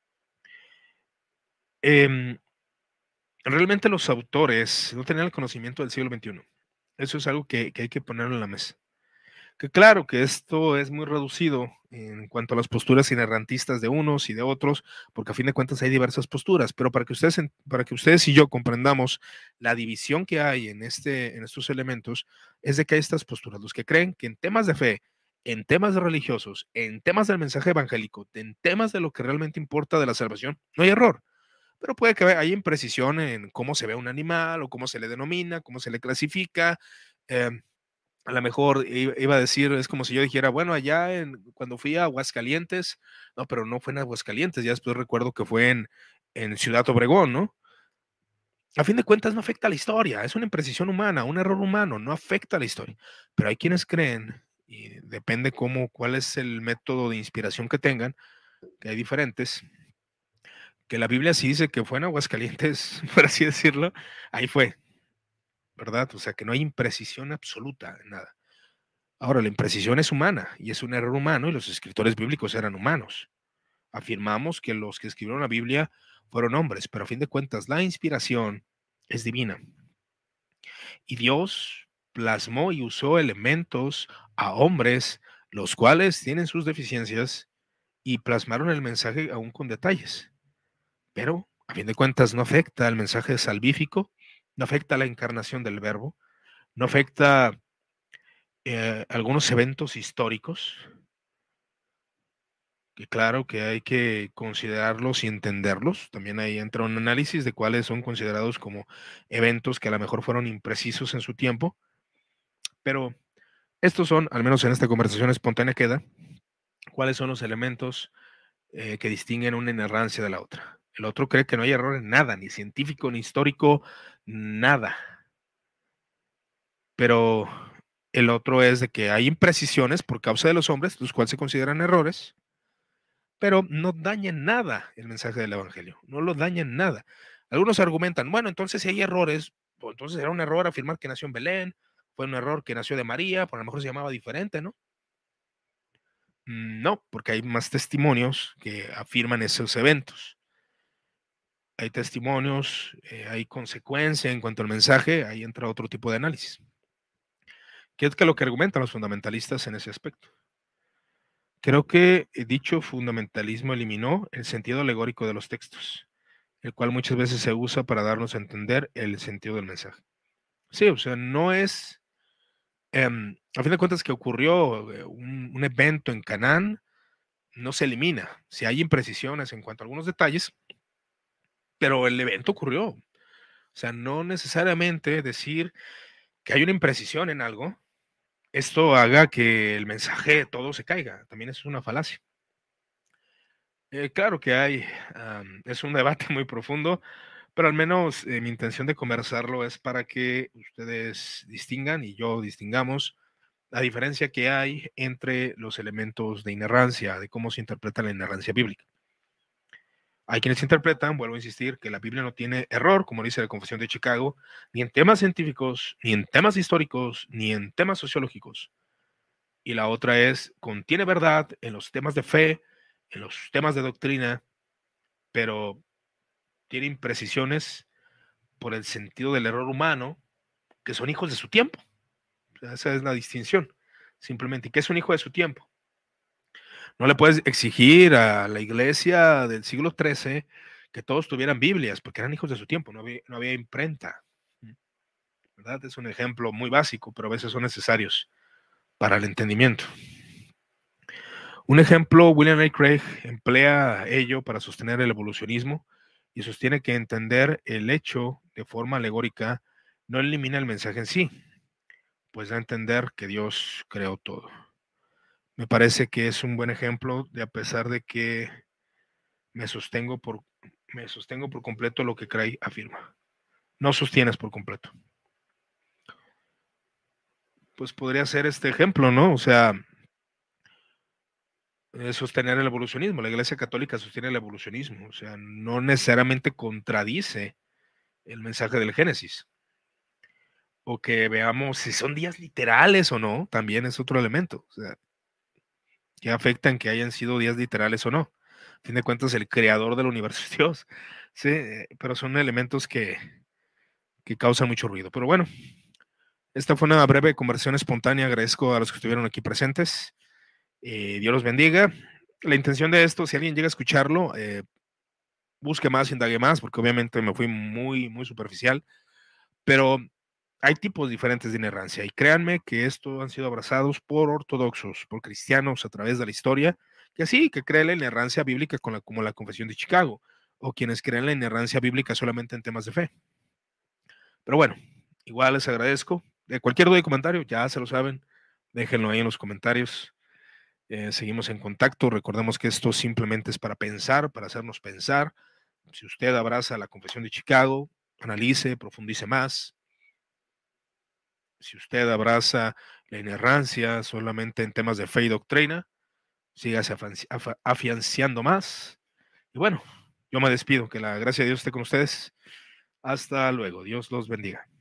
em, realmente los autores no tenían el conocimiento del siglo veintiuno. Eso es algo que, que hay que ponerlo en la mesa. Que claro que esto es muy reducido en cuanto a las posturas inerrantistas de unos y de otros, porque a fin de cuentas hay diversas posturas, pero para que ustedes, para que ustedes y yo comprendamos la división que hay en, este, en estos elementos, es de que hay estas posturas, los que creen que en temas de fe, en temas religiosos, en temas del mensaje evangélico, en temas de lo que realmente importa de la salvación, no hay error, pero puede que haya imprecisión en cómo se ve un animal o cómo se le denomina, cómo se le clasifica. Eh, a lo mejor iba a decir, es como si yo dijera, bueno, allá en, cuando fui a Aguascalientes, no, pero no fue en Aguascalientes, ya después recuerdo que fue en, en Ciudad Obregón, ¿no? A fin de cuentas no afecta a la historia, es una imprecisión humana, un error humano, no afecta a la historia. Pero hay quienes creen, y depende cómo, cuál es el método de inspiración que tengan, que hay diferentes, que la Biblia sí dice que fue en Aguascalientes, por así decirlo, ahí fue, ¿verdad? O sea, que no hay imprecisión absoluta en nada. Ahora, la imprecisión es humana y es un error humano y los escritores bíblicos eran humanos. Afirmamos que los que escribieron la Biblia fueron hombres, pero a fin de cuentas la inspiración es divina. Y Dios plasmó y usó elementos a hombres, los cuales tienen sus deficiencias y plasmaron el mensaje aún con detalles. Pero a fin de cuentas no afecta al mensaje salvífico, no afecta a la encarnación del verbo, no afecta eh, algunos eventos históricos, que claro que hay que considerarlos y entenderlos. También ahí entra un análisis de cuáles son considerados como eventos que a lo mejor fueron imprecisos en su tiempo, pero estos son, al menos en esta conversación espontánea queda, cuáles son los elementos eh, que distinguen una inerrancia de la otra. El otro cree que no hay error en nada, ni científico, ni histórico, nada. Pero el otro es de que hay imprecisiones por causa de los hombres, los cuales se consideran errores, pero no dañan nada el mensaje del evangelio, no lo dañan nada. Algunos argumentan, bueno, entonces si hay errores, pues entonces era un error afirmar que nació en Belén, fue un error que nació de María, por lo mejor se llamaba diferente, ¿no? Mm, No, porque hay más testimonios que afirman esos eventos. Hay testimonios, eh, hay consecuencia en cuanto al mensaje, ahí entra otro tipo de análisis. ¿Qué es que lo que argumentan los fundamentalistas en ese aspecto? Creo que eh, dicho fundamentalismo eliminó el sentido alegórico de los textos, el cual muchas veces se usa para darnos a entender el sentido del mensaje. Sí, o sea, no es, em, a fin de cuentas que ocurrió eh, un, un evento en Canaán, no se elimina. Si hay imprecisiones en cuanto a algunos detalles, pero el evento ocurrió. O sea, no necesariamente decir que hay una imprecisión en algo, esto haga que el mensaje todo se caiga. También es una falacia. Eh, claro que hay, am, es un debate muy profundo, pero al menos eh, mi intención de conversarlo es para que ustedes distingan y yo distingamos la diferencia que hay entre los elementos de inerrancia, de cómo se interpreta la inerrancia bíblica. Hay quienes interpretan, vuelvo a insistir, que la Biblia no tiene error, como dice la Confesión de Chicago, ni en temas científicos, ni en temas históricos, ni en temas sociológicos. Y la otra es, contiene verdad en los temas de fe, en los temas de doctrina, pero tiene imprecisiones por el sentido del error humano, que son hijos de su tiempo. O sea, esa es la distinción, simplemente. ¿Y qué es un hijo de su tiempo? No le puedes exigir a la iglesia del siglo trece que todos tuvieran Biblias, porque eran hijos de su tiempo, no había, no había imprenta. ¿verdad? Es un ejemplo muy básico, pero a veces son necesarios para el entendimiento. Un ejemplo, William A. Craig emplea ello para sostener el evolucionismo y sostiene que entender el hecho de forma alegórica no elimina el mensaje en sí, pues da a entender que Dios creó todo. Me parece que es un buen ejemplo de, a pesar de que me sostengo por, me sostengo por completo lo que Craig afirma. No sostienes por completo. Pues podría ser este ejemplo, ¿no? O sea, eh, sostener el evolucionismo. La Iglesia Católica sostiene el evolucionismo, o sea, no necesariamente contradice el mensaje del Génesis. O que veamos si son días literales o no, también es otro elemento. O sea, que afectan que hayan sido días literales o no. A fin de cuentas, el creador del universo es Dios. Sí, eh, pero son elementos que, que causan mucho ruido. Pero bueno, esta fue una breve conversación espontánea. Agradezco a los que estuvieron aquí presentes. Eh, Dios los bendiga. La intención de esto, si alguien llega a escucharlo, eh, busque más, indague más, porque obviamente me fui muy, muy superficial, pero hay tipos diferentes de inerrancia y créanme que estos han sido abrazados por ortodoxos, por cristianos a través de la historia, que sí, que creen la inerrancia bíblica con la, como la Confesión de Chicago, o quienes creen la inerrancia bíblica solamente en temas de fe. Pero bueno, igual les agradezco. De cualquier duda y comentario, ya se lo saben, déjenlo ahí en los comentarios. Eh, seguimos en contacto. Recordemos que esto simplemente es para pensar, para hacernos pensar. Si usted abraza la Confesión de Chicago, analice, profundice más. Si usted abraza la inerrancia solamente en temas de fe y doctrina, sígase afianciando más. Y bueno, yo me despido. Que la gracia de Dios esté con ustedes. Hasta luego. Dios los bendiga.